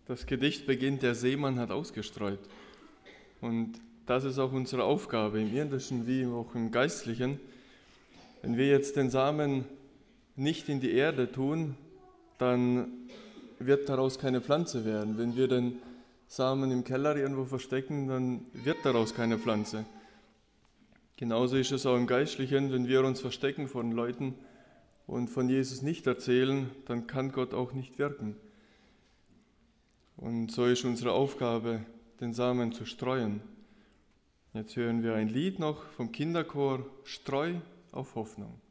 Das Gedicht beginnt, der Seemann hat ausgestreut. Und das ist auch unsere Aufgabe im Irdischen wie auch im Geistlichen. Wenn wir jetzt den Samen nicht in die Erde tun, dann wird daraus keine Pflanze werden. Wenn wir den Samen im Keller irgendwo verstecken, dann wird daraus keine Pflanze. Genauso ist es auch im Geistlichen, wenn wir uns verstecken von Leuten und von Jesus nicht erzählen, dann kann Gott auch nicht wirken. Und so ist unsere Aufgabe, den Samen zu streuen. Jetzt hören wir ein Lied noch vom Kinderchor, Streu auf Hoffnung.